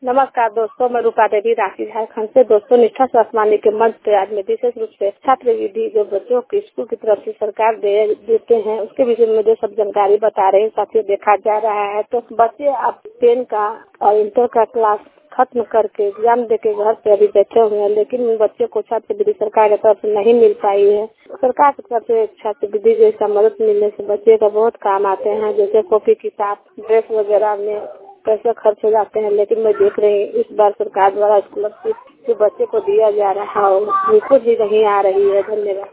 नमस्कार दोस्तों, मैं रूपा देवी रांची झारखंड से। दोस्तों, निष्ठा स्वास्थ्य वाणी के मंच पे आज मैं विशेष रूप से छात्र विधि जो बच्चों की स्कूल की तरफ से सरकार देते हैं उसके विषय में मुझे सब जानकारी बता रहे हैं। साथियों, देखा जा रहा है तो बच्चे अब 10 का और इंटर का क्लास खत्म करके एग्जाम देके घर पे अभी बैठे हुए हैं, लेकिन उन बच्चों को छात्रवृत्ति सरकार की तरफ से नहीं मिल पाई है। सरकार की तरफ से छात्रवृत्ति जैसा मदद मिलने से बच्चे का बहुत काम आते हैं, जैसे कॉपी किताब ड्रेस वगैरह में पैसे खर्च हो जाते हैं। लेकिन मैं देख रही हूँ इस बार सरकार द्वारा स्कॉलरशिप जो बच्चे को दिया जा रहा है बिल्कुल भी नहीं आ रही है। धन्यवाद।